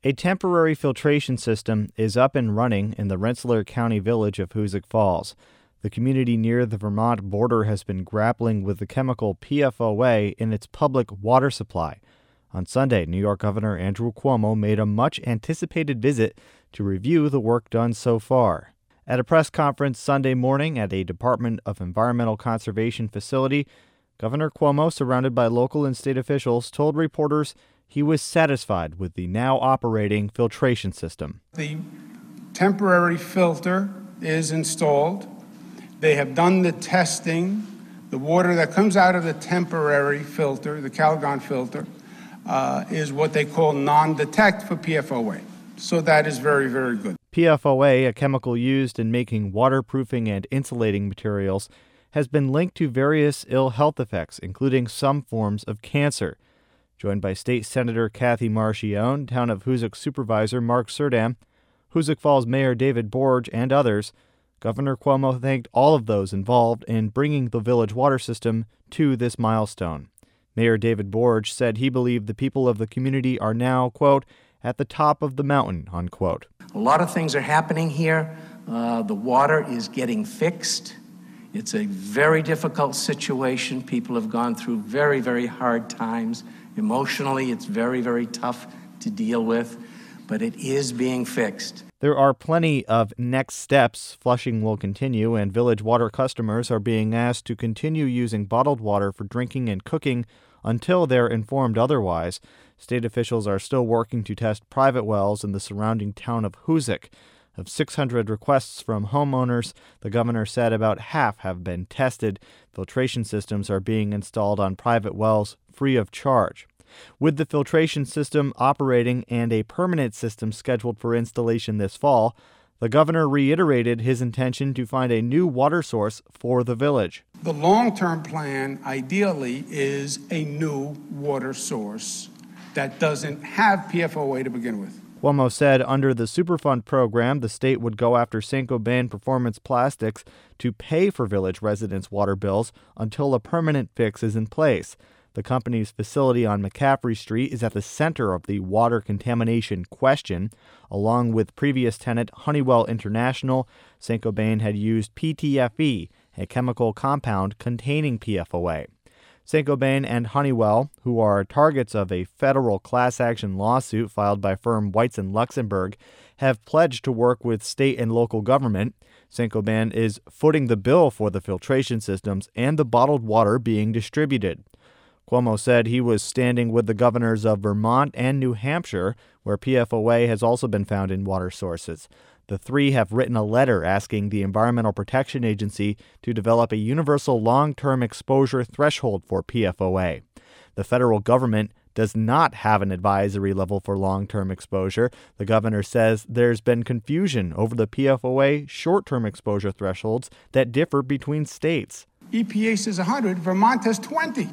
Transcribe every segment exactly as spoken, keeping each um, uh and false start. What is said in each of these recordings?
A temporary filtration system is up and running in the Rensselaer County village of Hoosick Falls. The community near the Vermont border has been grappling with the chemical P F O A in its public water supply. On Sunday, New York Governor Andrew Cuomo made a much-anticipated visit to review the work done so far. At a press conference Sunday morning at a Department of Environmental Conservation facility, Governor Cuomo, surrounded by local and state officials, told reporters he was satisfied with the now operating filtration system. The temporary filter is installed. They have done the testing. The water that comes out of the temporary filter, the Calgon filter, uh, is what they call non-detect for P F O A. So that is very, very good. P F O A, a chemical used in making waterproofing and insulating materials, has been linked to various ill health effects, including some forms of cancer. Joined by State Senator Kathy Marchione, Town of Hoosick Supervisor Mark Surdam, Hoosick Falls Mayor David Borge, and others, Governor Cuomo thanked all of those involved in bringing the village water system to this milestone. Mayor David Borge said he believed the people of the community are now, quote, at the top of the mountain, unquote. A lot of things are happening here. Uh, the water is getting fixed. It's a very difficult situation. People have gone through very, very hard times. Emotionally, it's very, very tough to deal with, but it is being fixed. There are plenty of next steps. Flushing will continue, and village water customers are being asked to continue using bottled water for drinking and cooking until they're informed otherwise. State officials are still working to test private wells in the surrounding town of Hoosick. Of six hundred requests from homeowners, the governor said about half have been tested. Filtration systems are being installed on private wells free of charge. With the filtration system operating and a permanent system scheduled for installation this fall, the governor reiterated his intention to find a new water source for the village. The long-term plan, ideally, is a new water source that doesn't have P F O A to begin with. Cuomo said under the Superfund program, the state would go after Saint-Gobain Performance Plastics to pay for village residents' water bills until a permanent fix is in place. The company's facility on McCaffrey Street is at the center of the water contamination question. Along with previous tenant Honeywell International, Saint-Gobain had used P T F E, a chemical compound containing P F O A. Saint-Gobain and Honeywell, who are targets of a federal class action lawsuit filed by firm Weitz and Luxembourg, have pledged to work with state and local government. Saint-Gobain is footing the bill for the filtration systems and the bottled water being distributed. Cuomo said he was standing with the governors of Vermont and New Hampshire, where P F O A has also been found in water sources. The three have written a letter asking the Environmental Protection Agency to develop a universal long-term exposure threshold for P F O A. The federal government does not have an advisory level for long-term exposure. The governor says there's been confusion over the P F O A short-term exposure thresholds that differ between states. E P A says one hundred, Vermont has twenty.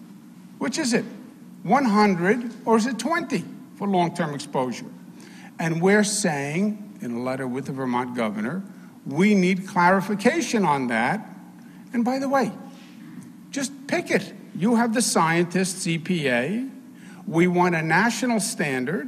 Which is it? one hundred or is it twenty for long-term exposure? And we're saying, in a letter with the Vermont governor, we need clarification on that. And by the way, just pick it. You have the scientists, E P A. We want a national standard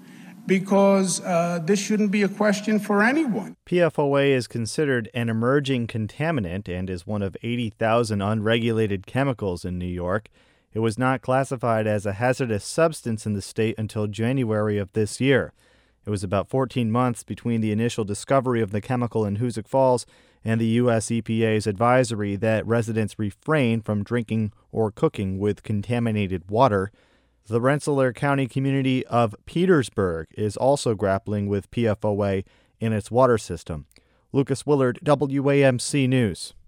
because uh, this shouldn't be a question for anyone. P F O A is considered an emerging contaminant and is one of eighty thousand unregulated chemicals in New York. It was not classified as a hazardous substance in the state until January of this year. It was about fourteen months between the initial discovery of the chemical in Hoosick Falls and the U S E P A's advisory that residents refrain from drinking or cooking with contaminated water. The Rensselaer County community of Petersburg is also grappling with P F O A in its water system. Lucas Willard, W A M C News.